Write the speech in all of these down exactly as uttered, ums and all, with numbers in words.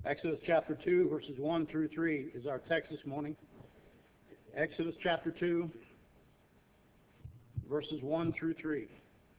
Exodus chapter two, verses one through three is our text this morning. Exodus chapter two, verses one through three.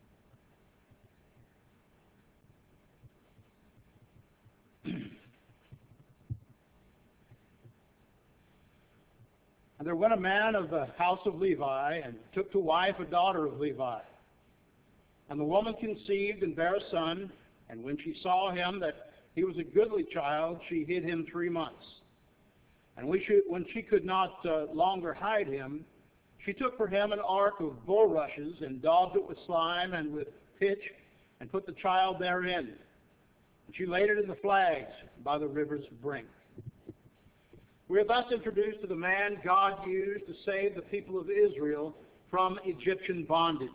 And there went a man of the house of Levi, and took to wife a daughter of Levi. And the woman conceived and bare a son, and when she saw him that he was a goodly child, she hid him three months. And we should, when she could not uh, longer hide him, she took for him an ark of bulrushes, and daubed it with slime and with pitch, and put the child therein. And she laid it in the flags by the river's brink. We are thus introduced to the man God used to save the people of Israel from Egyptian bondage.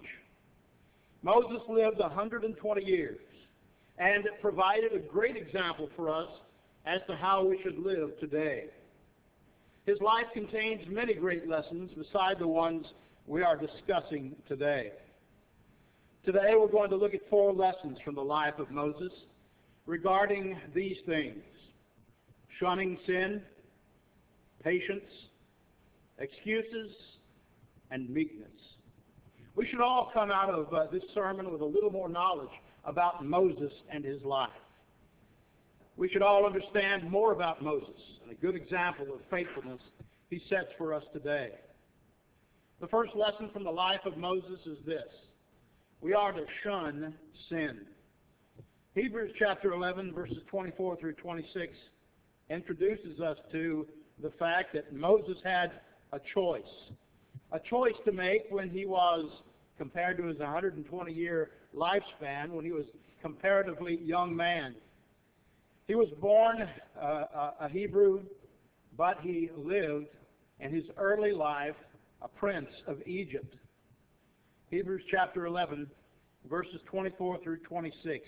Moses lived one hundred twenty years and provided a great example for us as to how we should live today. His life contains many great lessons beside the ones we are discussing today. Today we're going to look at four lessons from the life of Moses regarding these things: shunning sin, patience, excuses, and meekness. We should all come out of uh, this sermon with a little more knowledge about Moses and his life. We should all understand more about Moses and a good example of faithfulness he sets for us today. The first lesson from the life of Moses is this: we are to shun sin. Hebrews chapter eleven, verses twenty-four through twenty-six introduces us to the fact that Moses had a choice. A choice to make when he was, compared to his one hundred twenty year lifespan, when he was a comparatively young man. He was born uh, a Hebrew, but he lived in his early life a prince of Egypt. Hebrews chapter eleven, verses twenty-four through twenty-six.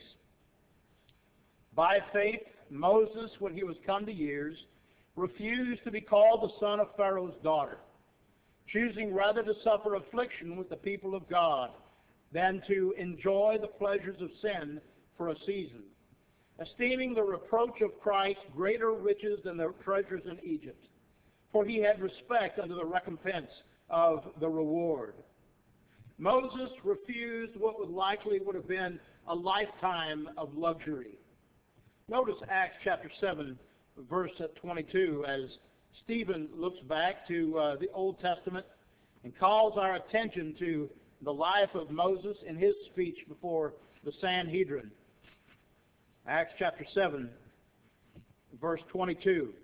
By faith, Moses, when he was come to years, refused to be called the son of Pharaoh's daughter, choosing rather to suffer affliction with the people of God than to enjoy the pleasures of sin for a season, esteeming the reproach of Christ greater riches than the treasures in Egypt, for he had respect unto the recompense of the reward. Moses refused what would likely would have been a lifetime of luxury. Notice Acts chapter seven, verse twenty-two, as Stephen looks back to uh, the Old Testament and calls our attention to the life of Moses in his speech before the Sanhedrin. Acts chapter seven, verse twenty-two.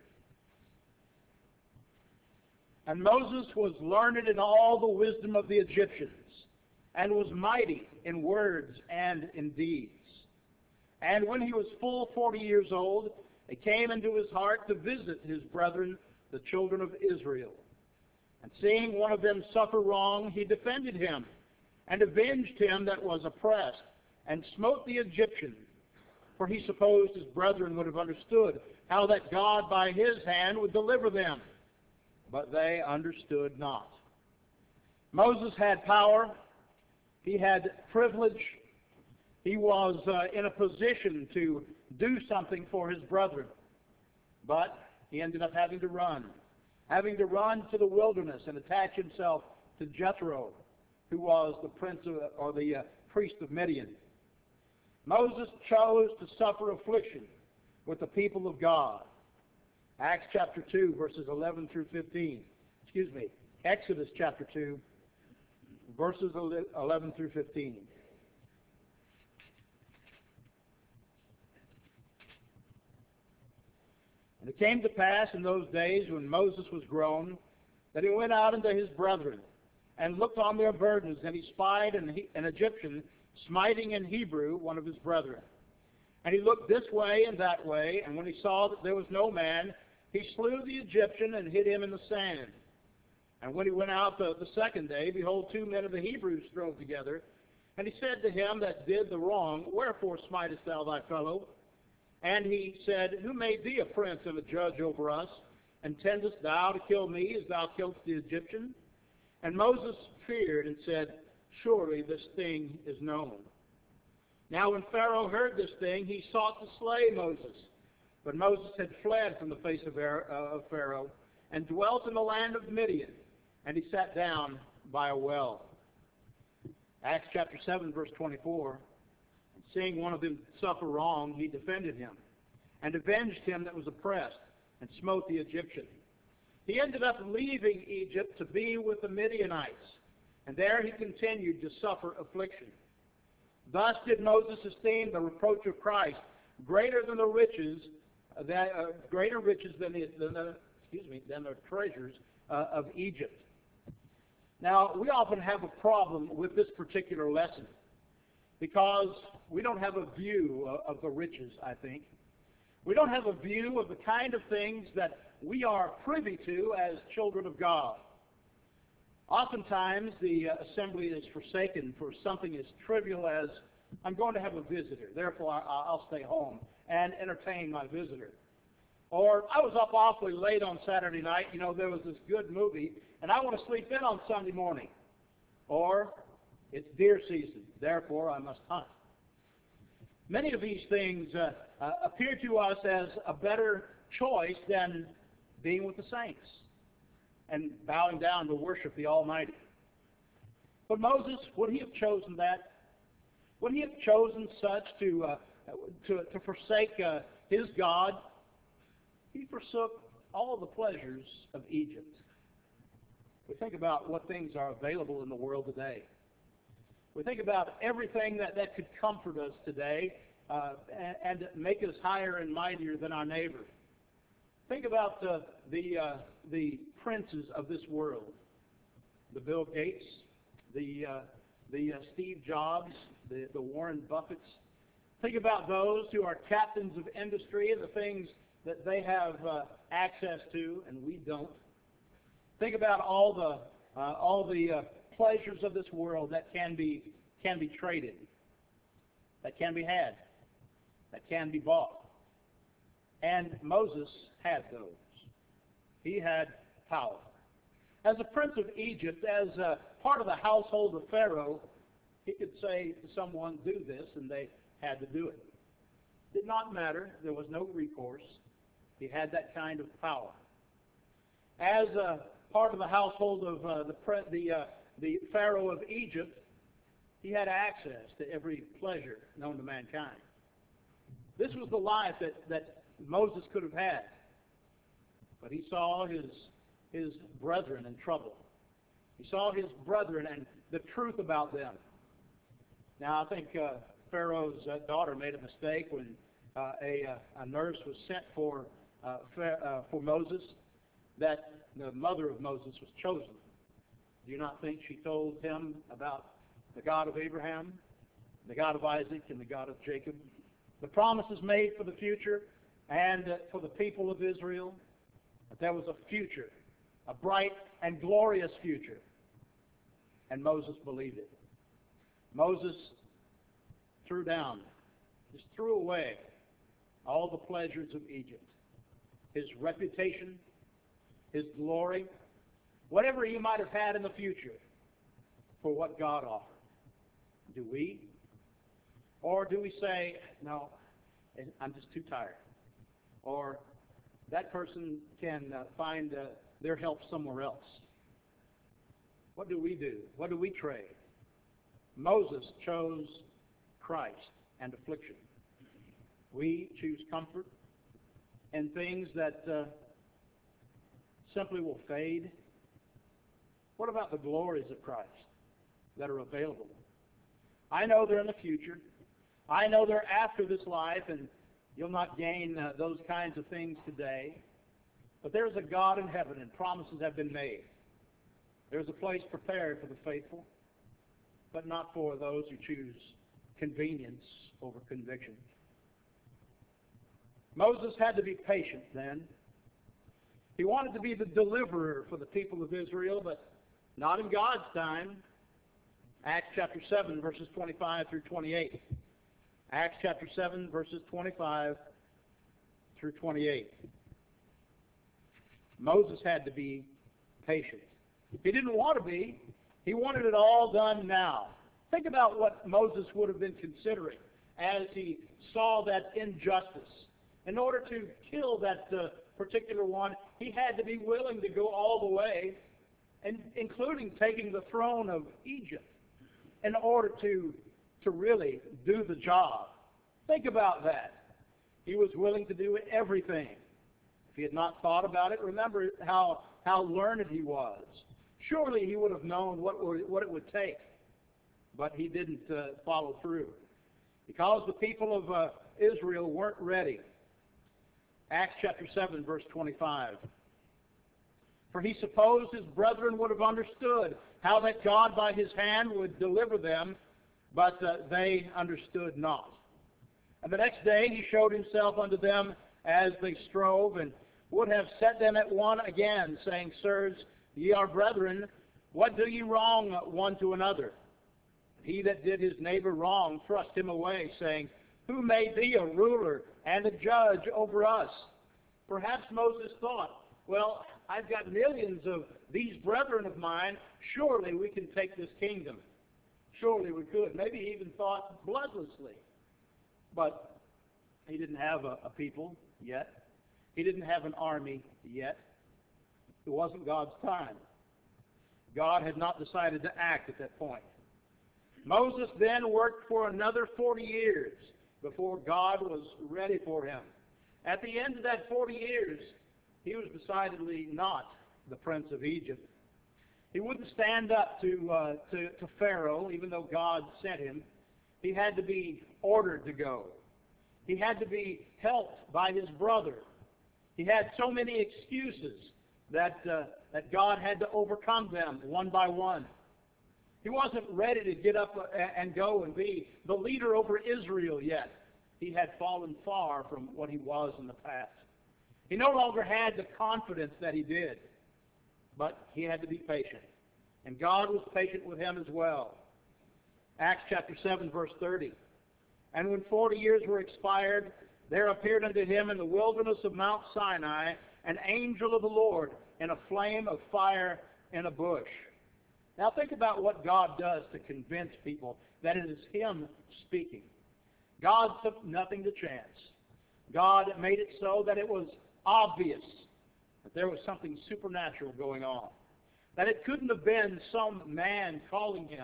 And Moses was learned in all the wisdom of the Egyptians, and was mighty in words and in deeds. And when he was full forty years old, it came into his heart to visit his brethren, the children of Israel. And seeing one of them suffer wrong, he defended him, and avenged him that was oppressed, and smote the Egyptian. For he supposed his brethren would have understood how that God by his hand would deliver them. But they understood not. Moses had power. He had privilege. He was uh, in a position to do something for his brethren. But he ended up having to run. Having to run to the wilderness and attach himself to Jethro, who was the prince of, or the uh, priest of Midian. Moses chose to suffer affliction with the people of God. Acts chapter two, verses eleven through fifteen. Excuse me, Exodus chapter two, verses eleven through fifteen. And it came to pass in those days when Moses was grown, that he went out unto his brethren, and looked on their burdens, and he spied an, an Egyptian smiting an Hebrew, one of his brethren. And he looked this way and that way, and when he saw that there was no man, he slew the Egyptian and hid him in the sand. And when he went out the, the second day, behold, two men of the Hebrews strove together. And he said to him that did the wrong, Wherefore smitest thou thy fellow? And he said, Who made thee a prince and a judge over us? Intendest thou to kill me as thou killedst the Egyptian? And Moses feared and said, Surely this thing is known. Now when Pharaoh heard this thing, he sought to slay Moses. But Moses had fled from the face of Pharaoh and dwelt in the land of Midian, and he sat down by a well. Acts chapter seven, verse twenty-four, seeing one of them suffer wrong, he defended him, and avenged him that was oppressed, and smote the Egyptian. He ended up leaving Egypt to be with the Midianites, and there he continued to suffer affliction. Thus did Moses esteem the reproach of Christ greater than the riches, that, uh, greater riches than the, than the, excuse me, than the treasures uh, of Egypt. Now, we often have a problem with this particular lesson because we don't have a view of the riches, I think. We don't have a view of the kind of things that we are privy to as children of God. Oftentimes, the uh, assembly is forsaken for something as trivial as, I'm going to have a visitor, therefore I, I'll stay home and entertain my visitor. Or, I was up awfully late on Saturday night, you know, there was this good movie, and I want to sleep in on Sunday morning. Or, it's deer season, therefore I must hunt. Many of these things uh, uh, appear to us as a better choice than being with the saints and bowing down to worship the Almighty. But Moses, would he have chosen that? Would he have chosen such to, uh, to, to forsake uh, his God? He forsook all the pleasures of Egypt. We think about what things are available in the world today. We think about everything that, that could comfort us today uh, and, and make us higher and mightier than our neighbor. Think about uh, the, uh, the princes of this world, the Bill Gates, the, uh, the uh, Steve Jobs, the, the Warren Buffetts. Think about those who are captains of industry and the things that they have uh, access to and we don't. Think about all the, uh, all the uh, pleasures of this world that can be, can be traded, that can be had, that can be bought. And Moses had those. He had power. As a prince of Egypt, as a part of the household of Pharaoh, he could say to someone, do this, and they had to do it. It did not matter. There was no recourse. He had that kind of power. As a part of the household of uh, the, pre- the, uh, the Pharaoh of Egypt, he had access to every pleasure known to mankind. This was the life that, that Moses could have had. But he saw his, his brethren in trouble. He saw his brethren and the truth about them. Now, I think uh, Pharaoh's uh, daughter made a mistake when uh, a, uh, a nurse was sent for, uh, uh, for Moses, that the mother of Moses was chosen. Do you not think she told him about the God of Abraham, the God of Isaac, and the God of Jacob? The promises made for the future and uh, for the people of Israel, that there was a future, a bright and glorious future. And Moses believed it. Moses threw down, just threw away all the pleasures of Egypt, his reputation, his glory, whatever he might have had in the future for what God offered. Do we? Or do we say, no, I'm just too tired? Or that person can uh, find uh, their help somewhere else. What do we do? What do we trade? Moses chose Christ and affliction. We choose comfort and things that uh, simply will fade. What about the glories of Christ that are available? I know they're in the future. I know they're after this life, and you'll not gain uh, those kinds of things today. But there's a God in heaven, and promises have been made. There's a place prepared for the faithful, but not for those who choose convenience over conviction. Moses had to be patient then. He wanted to be the deliverer for the people of Israel, but not in God's time. Acts chapter seven, verses twenty-five through twenty-eight. Acts chapter seven, verses twenty-five through twenty-eight. Moses had to be patient. He didn't want to be. He wanted it all done now. Think about what Moses would have been considering as he saw that injustice, In order to kill that uh, particular one, he had to be willing to go all the way, and including taking the throne of Egypt, in order to, to really do the job. Think about that. He was willing to do everything. If he had not thought about it, remember how, how learned he was. Surely he would have known what, would, what it would take, but he didn't uh, follow through. Because the people of uh, Israel weren't ready. Acts chapter seven, verse twenty-five. For he supposed his brethren would have understood how that God by his hand would deliver them, but uh, they understood not. And the next day he showed himself unto them as they strove, and would have set them at one again, saying, Sirs, ye are brethren, what do ye wrong one to another? He that did his neighbor wrong thrust him away, saying, Who made thee a ruler and a judge over us? Perhaps Moses thought, well, I've got millions of these brethren of mine, surely we can take this kingdom. Surely we could. Maybe he even thought bloodlessly. But he didn't have a, a people yet. He didn't have an army yet. It wasn't God's time. God had not decided to act at that point. Moses then worked for another forty years before God was ready for him. At the end of that forty years, he was decidedly not the prince of Egypt. He wouldn't stand up to, uh, to, to Pharaoh, even though God sent him. He had to be ordered to go. He had to be helped by his brother. He had so many excuses that, uh, that God had to overcome them one by one. He wasn't ready to get up and go and be the leader over Israel yet. He had fallen far from what he was in the past. He no longer had the confidence that he did, but he had to be patient. And God was patient with him as well. Acts chapter seven, verse thirty. And when forty years were expired, there appeared unto him in the wilderness of Mount Sinai an angel of the Lord in a flame of fire in a bush. Now think about what God does to convince people that it is him speaking. God took nothing to chance. God made it so that it was obvious that there was something supernatural going on. That it couldn't have been some man calling him.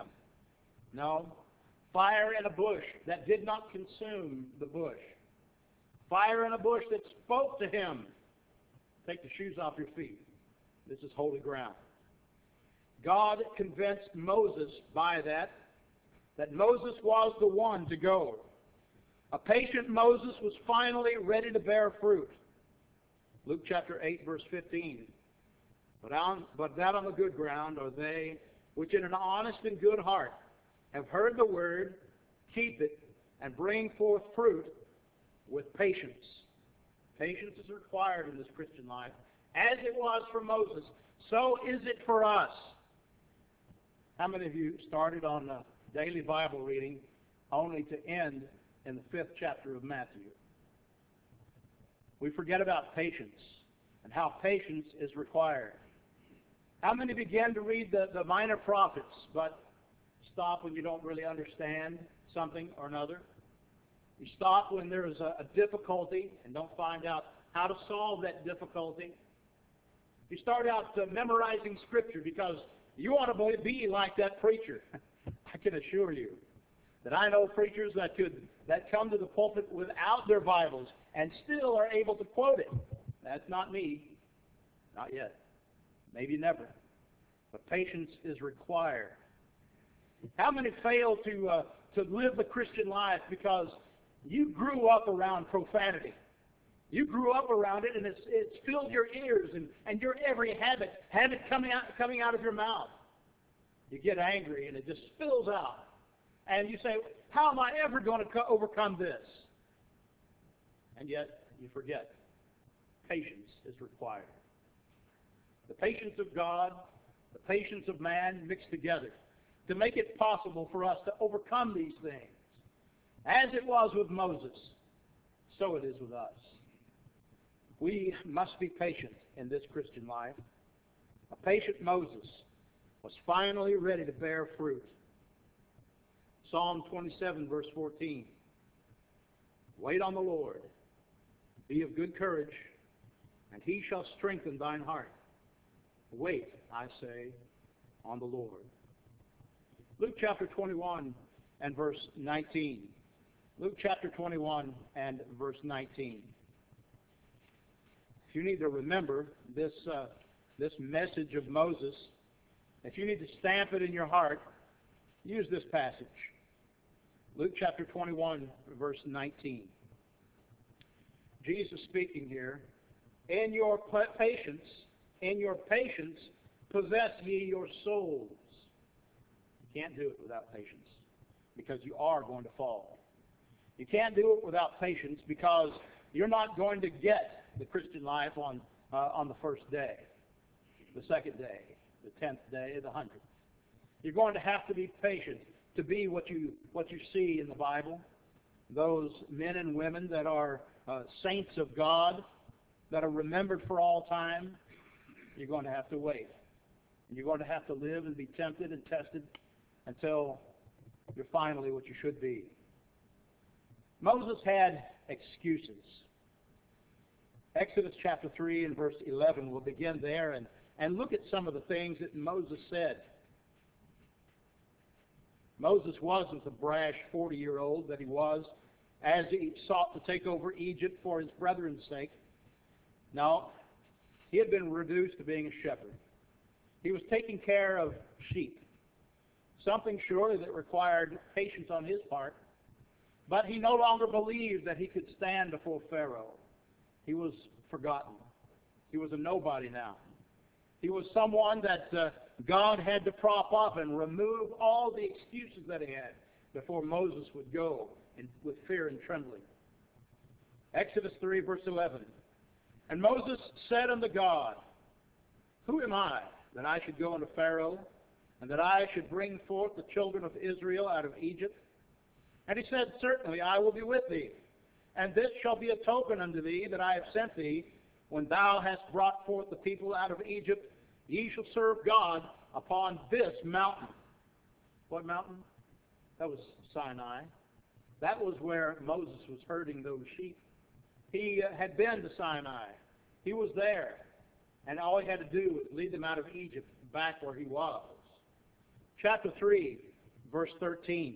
No. Fire in a bush that did not consume the bush. Fire in a bush that spoke to him. Take the shoes off your feet. This is holy ground. God convinced Moses by that, that Moses was the one to go. A patient Moses was finally ready to bear fruit. Luke chapter eight, verse fifteen. But, on, but that on the good ground are they which in an honest and good heart have heard the word, keep it, and bring forth fruit with patience. Patience is required in this Christian life. As it was for Moses, so is it for us. How many of you started on a daily Bible reading only to end in the fifth chapter of Matthew? We forget about patience and how patience is required. How many begin to read the, the minor prophets but stop when you don't really understand something or another? You stop when there is a, a difficulty and don't find out how to solve that difficulty. You start out uh, memorizing Scripture because you want to be like that preacher. I can assure you that I know preachers that could that come to the pulpit without their Bibles and still are able to quote it. That's not me. Not yet. Maybe never. But patience is required. How many fail to uh, to live the Christian life because you grew up around profanity? You grew up around it, and it's, it's filled your ears, and, and your every habit, habit coming out, coming out of your mouth. You get angry, and it just spills out. And you say, how am I ever going to co- overcome this? And yet, you forget, patience is required. The patience of God, the patience of man mixed together to make it possible for us to overcome these things. As it was with Moses, so it is with us. We must be patient in this Christian life. A patient Moses was finally ready to bear fruit. Psalm twenty-seven, verse fourteen. Wait on the Lord. Be of good courage, and he shall strengthen thine heart. Wait, I say, on the Lord. Luke chapter twenty-one and verse nineteen. Luke chapter twenty-one and verse nineteen. If you need to remember this, uh, this message of Moses, if you need to stamp it in your heart, use this passage. Luke chapter twenty-one, verse nineteen. Jesus speaking here, in your patience, in your patience, possess ye your souls. You can't do it without patience, because you are going to fall. You can't do it without patience, because you're not going to get the Christian life on uh, on the first day, the second day, the tenth day, the hundredth. You're going to have to be patient to be what you what you see in the Bible. Those men and women that are uh, saints of God, that are remembered for all time, you're going to have to wait. And you're going to have to live and be tempted and tested until you're finally what you should be. Moses had excuses. Exodus chapter three and verse eleven, we'll begin there and, and look at some of the things that Moses said. Moses wasn't the brash forty-year-old that he was as he sought to take over Egypt for his brethren's sake. No, he had been reduced to being a shepherd. He was taking care of sheep, something surely that required patience on his part, but he no longer believed that he could stand before Pharaoh. He was forgotten. He was a nobody now. He was someone that uh, God had to prop up and remove all the excuses that he had before Moses would go in, with fear and trembling. Exodus three, verse eleven. And Moses said unto God, Who am I, that I should go unto Pharaoh, and that I should bring forth the children of Israel out of Egypt? And he said, Certainly I will be with thee, and this shall be a token unto thee that I have sent thee. When thou hast brought forth the people out of Egypt, ye shall serve God upon this mountain. What mountain? That was Sinai. That was where Moses was herding those sheep. He uh, had been to Sinai. He was there. And all he had to do was lead them out of Egypt back where he was. Chapter three, verse thirteen.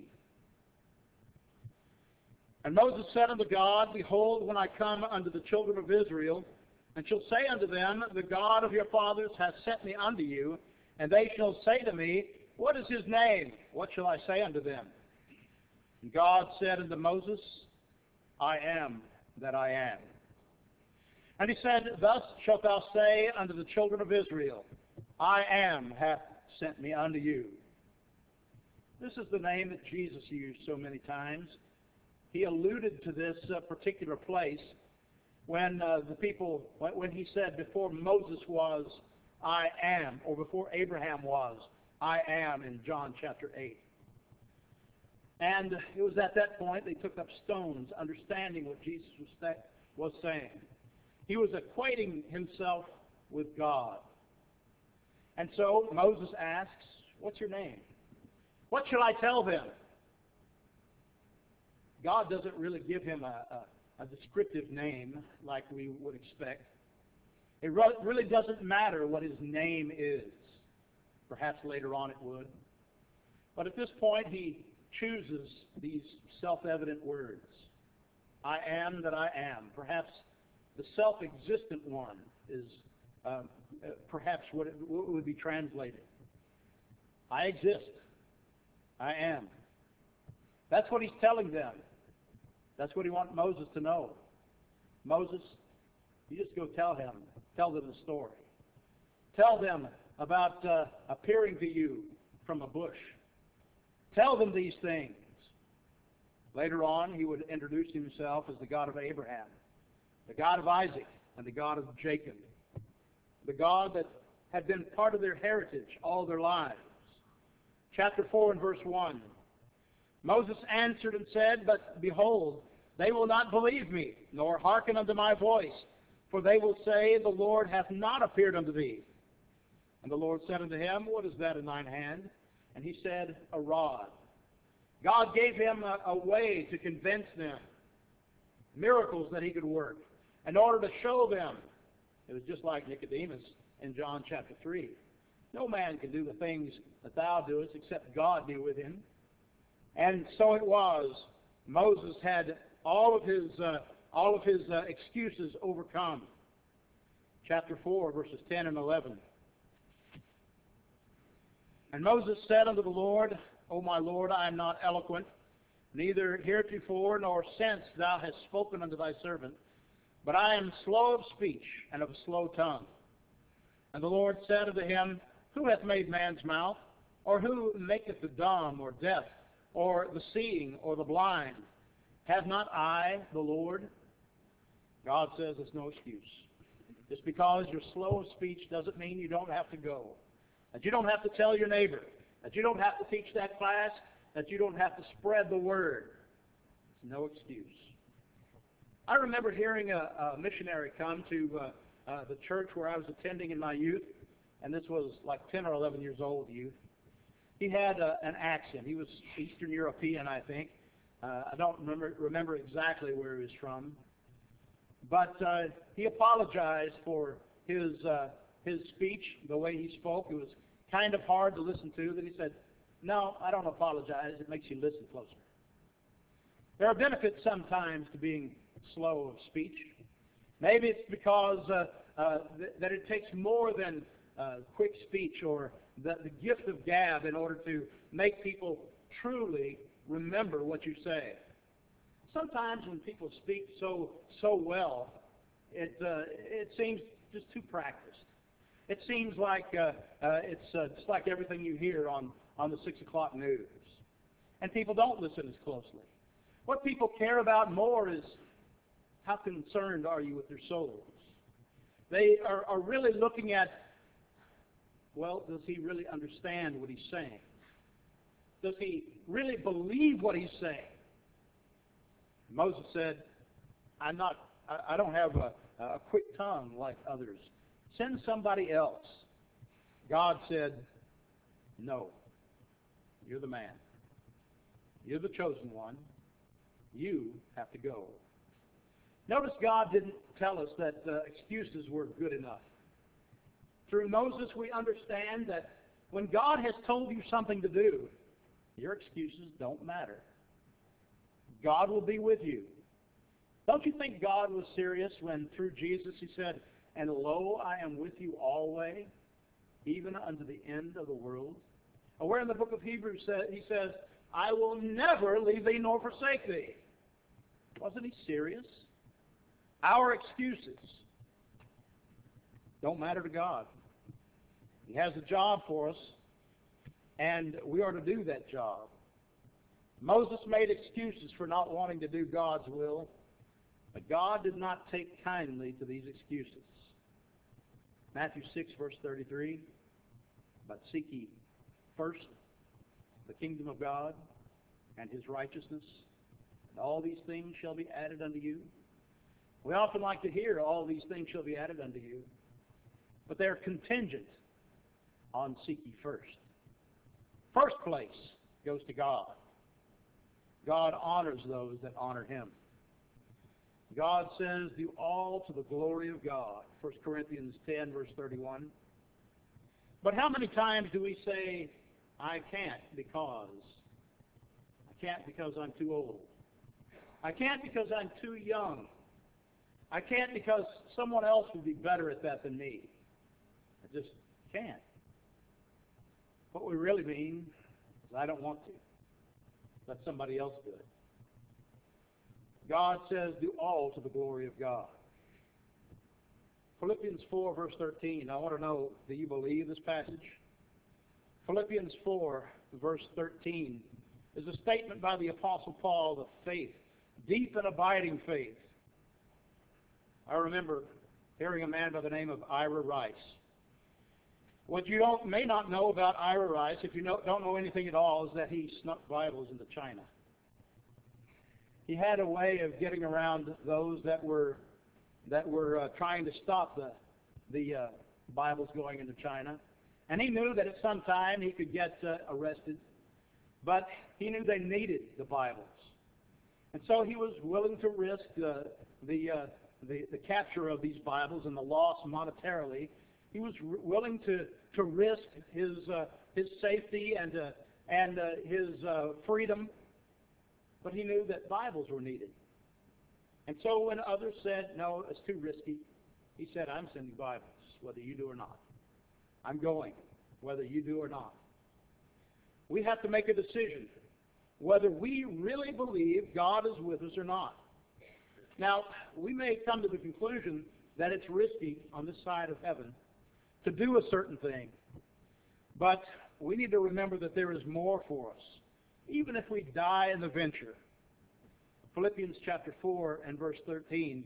And Moses said unto God, Behold, when I come unto the children of Israel, and shall say unto them, The God of your fathers hath sent me unto you, and they shall say to me, What is his name? What shall I say unto them? And God said unto Moses, I am that I am. And he said, Thus shalt thou say unto the children of Israel, I am hath sent me unto you. This is the name that Jesus used so many times. He alluded to this uh, particular place when uh, the people, when he said, before Moses was, I am, or before Abraham was, I am, in John chapter eight. And it was at that point they took up stones, understanding what Jesus was, sta- was saying. He was equating himself with God. And so Moses asks, what's your name? What shall I tell them? God doesn't really give him a, a, a descriptive name like we would expect. It re- really doesn't matter what his name is. Perhaps later on it would. But at this point he chooses these self-evident words. I am that I am. Perhaps the self-existent one is uh, perhaps what it what would be translated. I exist. I am. That's what he's telling them. That's what he wants Moses to know. Moses, you just go tell him. Tell them the story. Tell them about uh, appearing to you from a bush. Tell them these things. Later on, he would introduce himself as the God of Abraham, the God of Isaac, and the God of Jacob, the God that had been part of their heritage all their lives. Chapter four and verse one. Moses answered and said, But behold, they will not believe me, nor hearken unto my voice, for they will say, The Lord hath not appeared unto thee. And the Lord said unto him, What is that in thine hand? And he said, A rod. God gave him a, a way to convince them, miracles that he could work. in order to show them. It was just like Nicodemus in John chapter three. No man can do the things that thou doest except God be with him. And so it was. Moses had all of his uh, all of his uh, excuses overcome. Chapter four, verses ten and eleven. And Moses said unto the Lord, O my Lord, I am not eloquent, neither heretofore nor since thou hast spoken unto thy servant, but I am slow of speech and of a slow tongue. And the Lord said unto him, Who hath made man's mouth? Or who maketh the dumb or deaf, or the seeing or the blind? Have not I, the Lord? God says it's no excuse. Just because you're slow of speech doesn't mean you don't have to go. That you don't have to tell your neighbor. That you don't have to teach that class. That you don't have to spread the word. It's no excuse. I remember hearing a, a missionary come to uh, uh, the church where I was attending in my youth, and this was like ten or eleven years old youth. He had uh, an accent. He was Eastern European, I think. Uh, I don't remember, remember exactly where he was from. But uh, he apologized for his uh, his speech, the way he spoke. It was kind of hard to listen to. Then he said, no, I don't apologize. It makes you listen closer. There are benefits sometimes to being slow of speech. Maybe it's because uh, uh, th- that it takes more than uh, quick speech or the, the gift of gab in order to make people truly remember what you say. Sometimes when people speak so so well, it uh, it seems just too practiced. It seems like uh, uh, it's uh, just like everything you hear on, on the six o'clock news. And people don't listen as closely. What people care about more is how concerned are you with their souls. They are, are really looking at, well, does he really understand what he's saying? Does he really believe what he's saying? Moses said, I'm not, I, I don't have a, a quick tongue like others. Send somebody else. God said, no, you're the man. You're the chosen one. You have to go. Notice God didn't tell us that uh, excuses were good enough. Through Moses, we understand that when God has told you something to do, your excuses don't matter. God will be with you. Don't you think God was serious when through Jesus he said, and lo, I am with you always, even unto the end of the world? Or where in the book of Hebrews he says, I will never leave thee nor forsake thee. Wasn't he serious? Our excuses don't matter to God. He has a job for us, and we are to do that job. Moses made excuses for not wanting to do God's will, but God did not take kindly to these excuses. Matthew six, verse thirty-three, but seek ye first the kingdom of God and his righteousness, and all these things shall be added unto you. We often like to hear all these things shall be added unto you, but they're contingent on seek ye first. First place goes to God. God honors those that honor him. God says, do all to the glory of God. First Corinthians ten, verse thirty-one. But how many times do we say, I can't because? I can't because I'm too old. I can't because I'm too young. I can't because someone else would be better at that than me. I just can't. What we really mean is I don't want to. Let somebody else do it. God says, do all to the glory of God. Philippians four, verse thirteen. I want to know, do you believe this passage? Philippians four, verse thirteen is a statement by the Apostle Paul of faith, deep and abiding faith. I remember hearing a man by the name of Ira Rice. What you don't, may not know about Ira Rice, if you know, don't know anything at all, is that he snuck Bibles into China. He had a way of getting around those that were that were uh, trying to stop the the uh, Bibles going into China, and he knew that at some time he could get uh, arrested, but he knew they needed the Bibles, and so he was willing to risk uh, the uh, the, the capture of these Bibles and the loss monetarily, he was r- willing to, to risk his, uh, his safety and, uh, and uh, his uh, freedom, but he knew that Bibles were needed. And so when others said, no, it's too risky, he said, I'm sending Bibles, whether you do or not. I'm going, whether you do or not. We have to make a decision whether we really believe God is with us or not. Now, we may come to the conclusion that it's risky on this side of heaven to do a certain thing, but we need to remember that there is more for us, even if we die in the venture. Philippians chapter four and verse thirteen,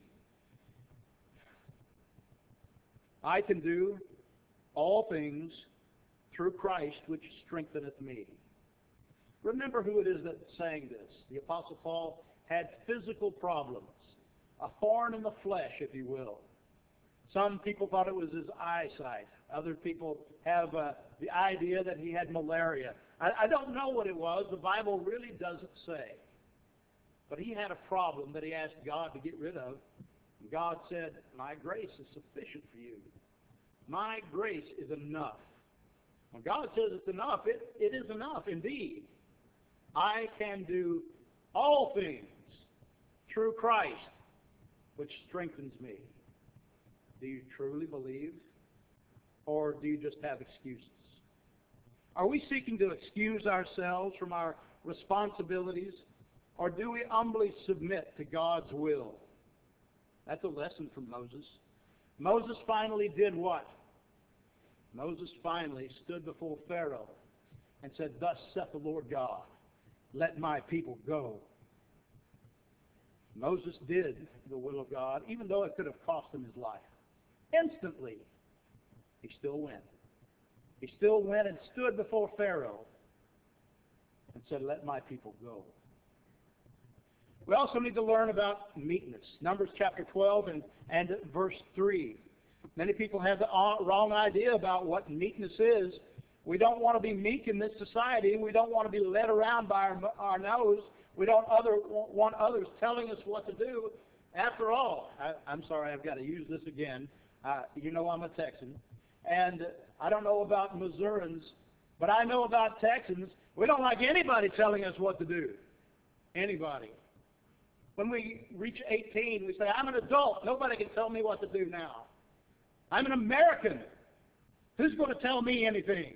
I can do all things through Christ which strengtheneth me. Remember who it is that's saying this. The Apostle Paul had physical problems, a thorn in the flesh, if you will. Some people thought it was his eyesight. Other people have uh, the idea that he had malaria. I, I don't know what it was. The Bible really doesn't say. But he had a problem that he asked God to get rid of. And God said, my grace is sufficient for you. My grace is enough. When God says it's enough, it, it is enough indeed. I can do all things through Christ, which strengthens me. Do you truly believe? Or do you just have excuses? Are we seeking to excuse ourselves from our responsibilities? Or do we humbly submit to God's will? That's a lesson from Moses. Moses finally did what? Moses finally stood before Pharaoh and said, thus saith the Lord God, let my people go. Moses did the will of God, even though it could have cost him his life. Instantly, he still went. He still went and stood before Pharaoh and said, let my people go. We also need to learn about meekness. Numbers chapter twelve and, and verse three. Many people have the wrong idea about what meekness is. We don't want to be meek in this society. We don't want to be led around by our, our nose. We don't other, want others telling us what to do. After all, I, I'm sorry, I've got to use this again. Uh, you know I'm a Texan. And I don't know about Missourians, but I know about Texans. We don't like anybody telling us what to do. Anybody. When we reach eighteen, we say, I'm an adult. Nobody can tell me what to do now. I'm an American. Who's going to tell me anything?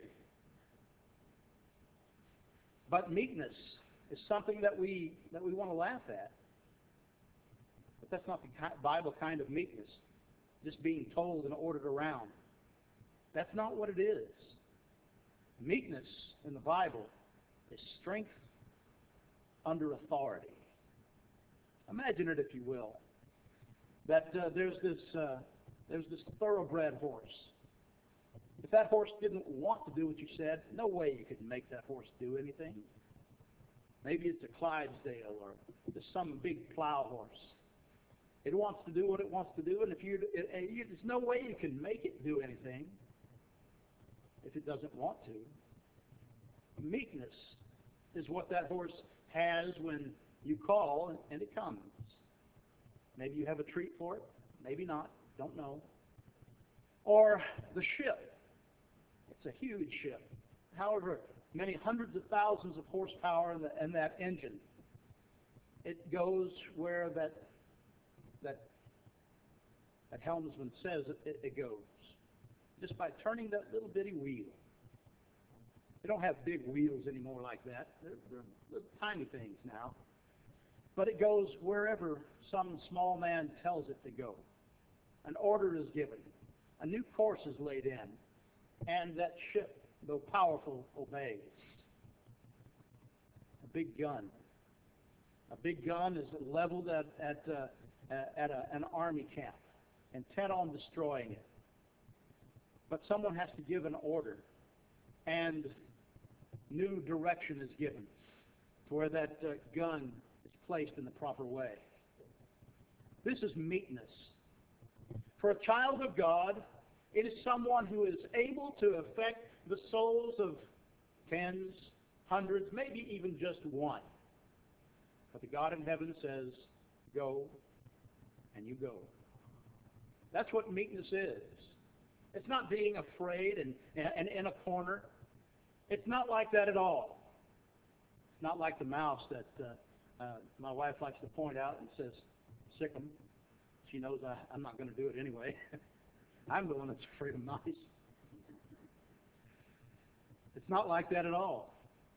But meekness is something that we that we want to laugh at. But that's not the Bible kind of meekness, just being told and ordered around. That's not what it is. Meekness in the Bible is strength under authority. Imagine it, if you will, that uh, there's this uh, there's this thoroughbred horse. If that horse didn't want to do what you said, no way you could make that horse do anything. Maybe it's a Clydesdale or just some big plow horse. It wants to do what it wants to do, and if you, it, it, you there's no way you can make it do anything if it doesn't want to. Meekness is what that horse has when you call and it comes. Maybe you have a treat for it, maybe not, don't know. Or the ship. It's a huge ship. However, many hundreds of thousands of horsepower in, the, in that engine. It goes where that that that helmsman says it, it, it goes. Just by turning that little bitty wheel. They don't have big wheels anymore like that. They're, they're little tiny things now. But it goes wherever some small man tells it to go. An order is given. A new course is laid in. And that ship, though powerful, obeys. A big gun. A big gun is leveled at, at, uh, at a, an army camp, intent on destroying it. But someone has to give an order. And new direction is given to where that uh, gun is placed in the proper way. This is meekness. For a child of God, it is someone who is able to affect the souls of tens, hundreds, maybe even just one. But the God in heaven says, go, and you go. That's what meekness is. It's not being afraid and, and in a corner. It's not like that at all. It's not like the mouse that uh, uh, my wife likes to point out and says, sick 'em. She knows I, I'm not going to do it anyway. I'm the one that's afraid of mice. It's not like that at all.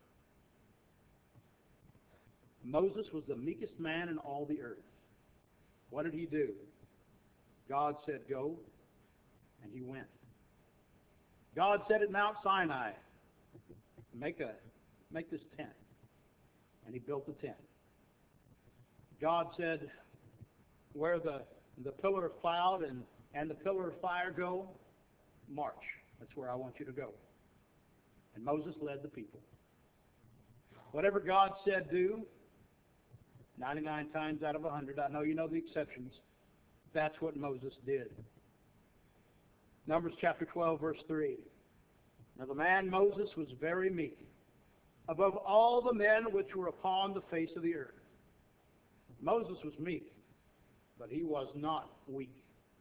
Moses was the meekest man in all the earth. What did he do? God said, go, and he went. God said at Mount Sinai, make a make this tent. And he built the tent. God said, where the, the pillar of cloud and, and the pillar of fire go, march. That's where I want you to go. And Moses led the people. Whatever God said do, ninety-nine times out of one hundred, I know you know the exceptions, that's what Moses did. Numbers chapter twelve, verse three. Now the man Moses was very meek, above all the men which were upon the face of the earth. Moses was meek, but he was not weak.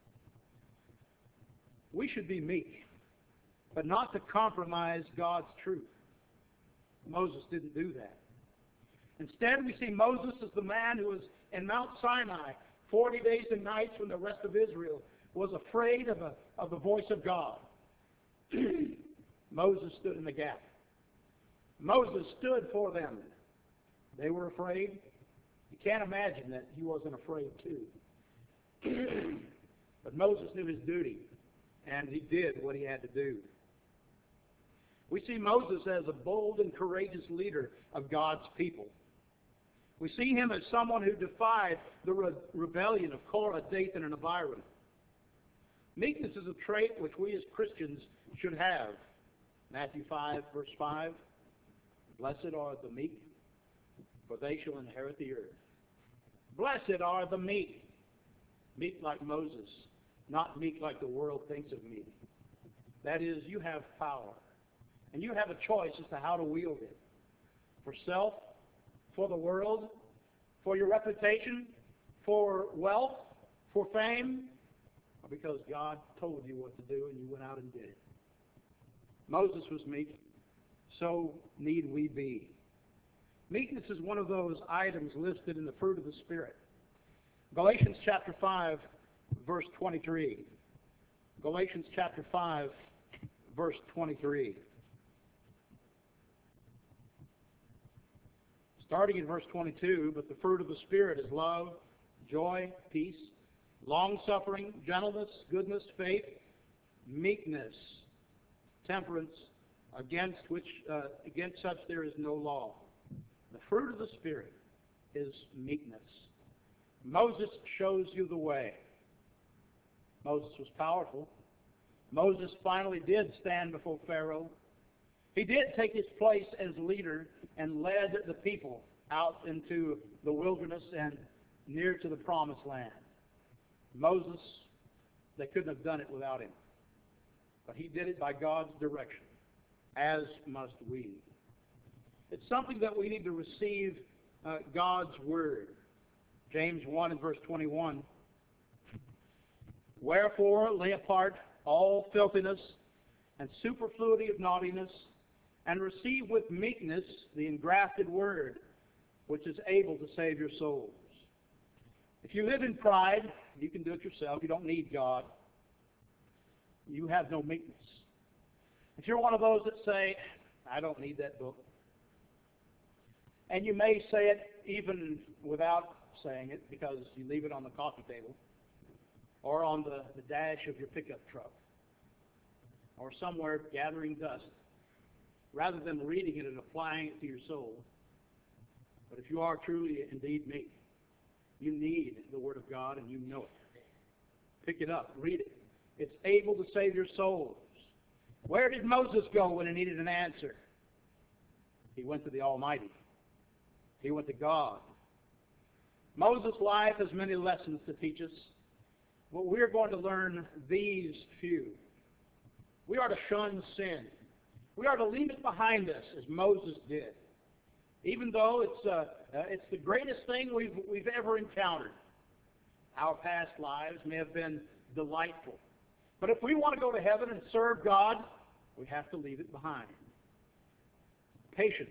We should be meek, but not to compromise God's truth. Moses didn't do that. Instead, we see Moses as the man who was in Mount Sinai forty days and nights when the rest of Israel was afraid of, a, of the voice of God. Moses stood in the gap. Moses stood for them. They were afraid. You can't imagine that he wasn't afraid too. But Moses knew his duty, and he did what he had to do. We see Moses as a bold and courageous leader of God's people. We see him as someone who defied the re- rebellion of Korah, Dathan, and Abiram. Meekness is a trait which we as Christians should have. Matthew five, verse five, blessed are the meek, for they shall inherit the earth. Blessed are the meek. Meek like Moses, not meek like the world thinks of meek. That is, you have power, and you have a choice as to how to wield it. For self, for the world, for your reputation, for wealth, for fame, or because God told you what to do and you went out and did it. Moses was meek, so need we be. Meekness is one of those items listed in the fruit of the Spirit. Galatians chapter five, verse twenty-three. Galatians chapter five, verse twenty-three. Starting in verse twenty-two, but the fruit of the Spirit is love, joy, peace, long-suffering, gentleness, goodness, faith, meekness, temperance, against which uh, against such there is no law. The fruit of the Spirit is meekness. Moses shows you the way. Moses was powerful. Moses finally did stand before Pharaoh. He did take his place as leader and led the people out into the wilderness and near to the promised land. Moses, they couldn't have done it without him. But he did it by God's direction, as must we. It's something that we need to receive uh, God's word. James one and verse twenty-one. Wherefore lay apart all filthiness and superfluity of naughtiness, and receive with meekness the engrafted word, which is able to save your souls. If you live in pride, you can do it yourself. You don't need God. You have no meekness. If you're one of those that say, I don't need that book, and you may say it even without saying it because you leave it on the coffee table or on the, the dash of your pickup truck or somewhere gathering dust, rather than reading it and applying it to your soul. But if you are truly indeed meek, you need the Word of God and you know it. Pick it up, read it. It's able to save your souls. Where did Moses go when he needed an answer? He went to the Almighty. He went to God. Moses' life has many lessons to teach us, but we're going to learn these few. We are to shun sin. We are to leave it behind us as Moses did, even though it's uh, uh, it's the greatest thing we've we've ever encountered. Our past lives may have been delightful. But if we want to go to heaven and serve God, we have to leave it behind. Patience.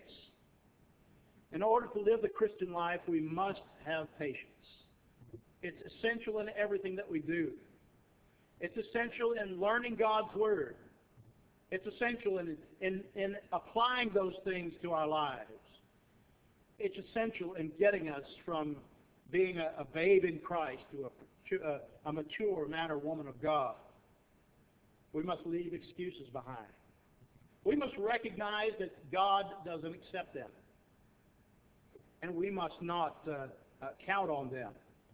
In order to live the Christian life, we must have patience. It's essential in everything that we do. It's essential in learning God's Word. It's essential in, in, in applying those things to our lives. It's essential in getting us from being a, a babe in Christ to a, a, a mature man or woman of God. We must leave excuses behind. We must recognize that God doesn't accept them. And we must not uh, uh, count on them.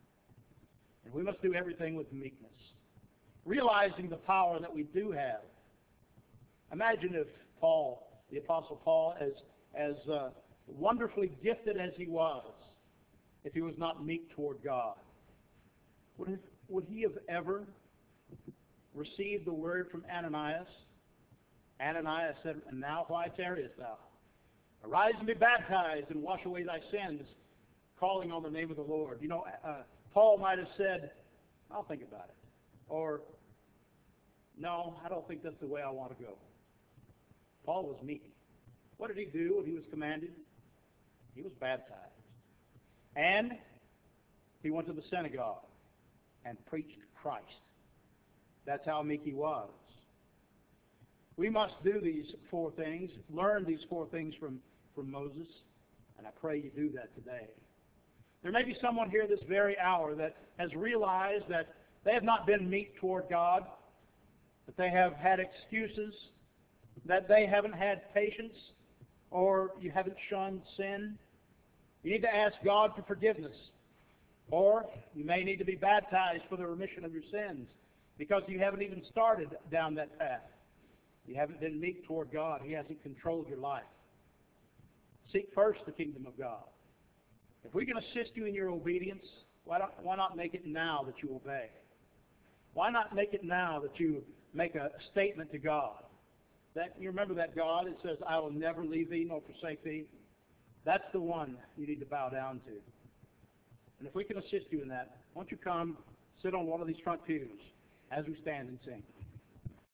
And we must do everything with meekness, realizing the power that we do have. Imagine if Paul, the Apostle Paul, as, as uh, wonderfully gifted as he was, if he was not meek toward God. Would, it, would he have ever received the word from Ananias? Ananias said, "And now why tarriest thou? Arise and be baptized and wash away thy sins, calling on the name of the Lord." You know, uh, Paul might have said, "I'll think about it." Or, "No, I don't think that's the way I want to go." Paul was meek. What did he do when he was commanded? He was baptized. And he went to the synagogue and preached Christ. That's how meek he was. We must do these four things, learn these four things from, from Moses, and I pray you do that today. There may be someone here this very hour that has realized that they have not been meek toward God, that they have had excuses, that they haven't had patience, or you haven't shunned sin. You need to ask God for forgiveness. Or you may need to be baptized for the remission of your sins because you haven't even started down that path. You haven't been meek toward God. He hasn't controlled your life. Seek first the kingdom of God. If we can assist you in your obedience, why, don't, why not make it now that you obey? Why not make it now that you make a statement to God? That you remember that God, it says, "I will never leave thee nor forsake thee." That's the one you need to bow down to. And if we can assist you in that, why don't you come sit on one of these front pews as we stand and sing.